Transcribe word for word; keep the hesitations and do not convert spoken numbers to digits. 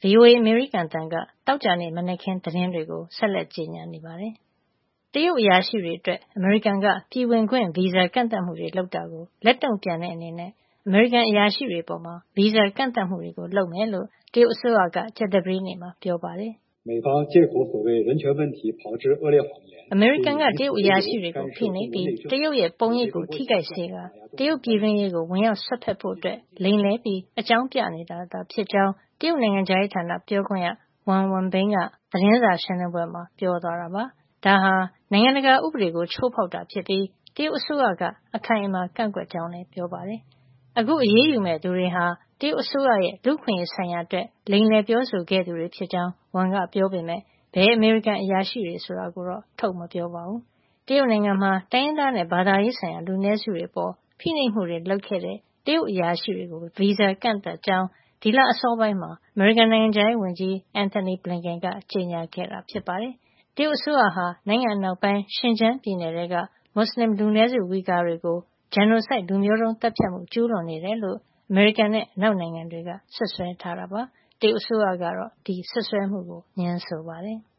V O A အမေရိကန်တန်ကတောက်ကြနေမနက်ခင်းသတင်းတွေကိုဆက်လက်ကြေညာနေပါတယ်။တရုတ်အရာရှိတွေအတွက်အမေရိကန်ကပြည်ဝင်ခွင့်ဗီဇာကန့်သတ်မှုတွေလုပ်တာကိုလက်တုံ့ပြန်တဲ့အနေနဲ့အမေရိကန်အရာရှိတွေပေါ်မှာဗီဇာကန့်သတ်မှုတွေကိုလုပ်မယ်လို့တရုတ်အစိုးရကကြာသပတေးနေ့မှာပြောပါတယ်။美方借口所谓人权问题炮制恶劣谎言အမေရိကန်ကတရုတ်အရာရှိတွေကိုဖိနှိပ်ပြီးတရုတ်ရဲ့ပုံရိပ်ကိုထိခိုက်စေတာတရုတ်ပြည်တွင်းရေးကိုဝင်ရောက်ဆွတ်ဖက်ဖို့အတွက်လိမ်လည်ပြီးအကြောင်းပြနေတာသာဖြစ်ကြောင်းတရုတ်နိုင်ငံခြားရေးဌာနပြောခွင့်ရဝမ်ဝန်ဘိန်းကသတင်းစာရှင်းလင်းပွဲမှာပြောသွားတာပါ။ဒါဟာနိုင်ငံတကာဥပဒေကိုချိုးဖောက်တာဖြစ်ပြီးတရုတ်အစိုးရကအခိုင်အမာကန့်ကွက်ကြောင်းလည်းပြောပါတယ်။အခုအရေးယူမဲ့သူတွေဟာတရုတ်အစိုးရရဲ့လူ့ခွင့်ရေးဆိုင်ရာအတွက်လိမ်လည်ပြောဆိုခဲ့သူတွေဖြစ်ကြောင်းဝန်ကပြောပေမဲ့ဘယ်အမေရိကန်အရာရှိတွေဆိုတာကိုတော့ထုတ်မပြောပါဘူး။တရုတ်နိုင်ငံမှာတိုင်းရင်းသားနဲ့ဘာသာရေးဆိုင်ရာလူနည်းစုတွေပေါ်ဖိနှိပ်မှုတွေလုပ်ခဲ့တဲ့တရုတ်အရာရှိတွေကိုဗီဇာကန့်သတ်ကြောင်းဒီလအစောပိုင်းမှာအမေရိကန်နိုင်ငံခြားရေးဝန်ကြီးအန်ထိုနီဘလင်ကန်ကကြေညာခဲ့တာဖြစ်ပါတယ်။တရုတ်အစိုးရဟာနိုင်ငံအနောက်ပိုင်းရှင်ကျန်းပြည်နယ်တွေကမွတ်စလင်လူနည်းစုဝီဂါတွေကိုဂျန်နိုဆိုက်လူမျိုးတုံးတပ်ဖြတ်မှုကျူးလွန်နေတယ်လို့အမေရိကန်နဲ့အနောက်နိုင်ငံတွေကဆွဆွဲထားတာပါ။တရုတ်အစိုးရကတော့ဒီဆွဆွဲမှုကိုငြင်းဆိုပါတယ်။